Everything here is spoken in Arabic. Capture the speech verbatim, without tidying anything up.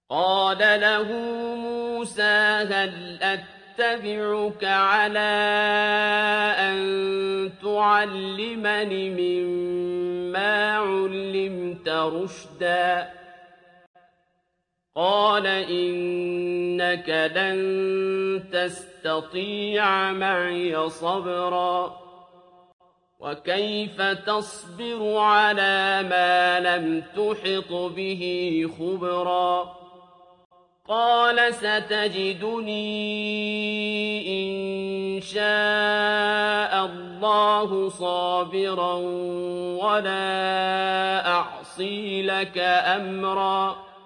قال له موسى هل أتبعك على أن تعلمني مما علمت رشدا قال إنك لن تستطيع معي صبرا وكيف تصبر على ما لم تحط به خبرا قال ستجدني إن شاء الله صابرا ولا أعصي لك أمرا